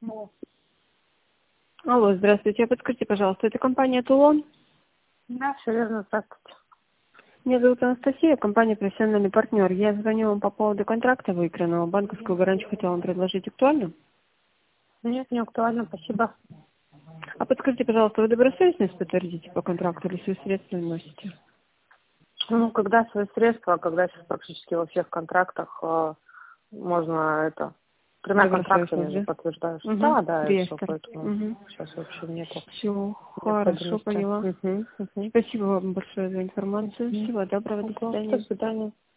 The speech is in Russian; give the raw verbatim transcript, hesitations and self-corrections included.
Алло. Алло, здравствуйте. Подскажите, пожалуйста, это компания Тулон? Да, все верно, здравствуйте. Меня зовут Анастасия, компания «Профессиональный партнер». Я звоню вам по поводу контракта выигранного. Банковскую гарантию хотела вам предложить. Актуально? Нет, не актуально, спасибо. А подскажите, пожалуйста, вы добросовестность подтвердите по контракту или свои средства носите? Ну, когда свои средства, когда сейчас практически во всех контрактах э, можно это тремя контрактами Добросовестность, же да? подтверждаешь. Угу. Да, да, и все, Реестр. поэтому Угу. сейчас вообще нету Все, хорошо, необходимости. поняла. Угу, угу. Спасибо вам большое за информацию. Угу. Всего доброго, до Ого, до свидания. свидания.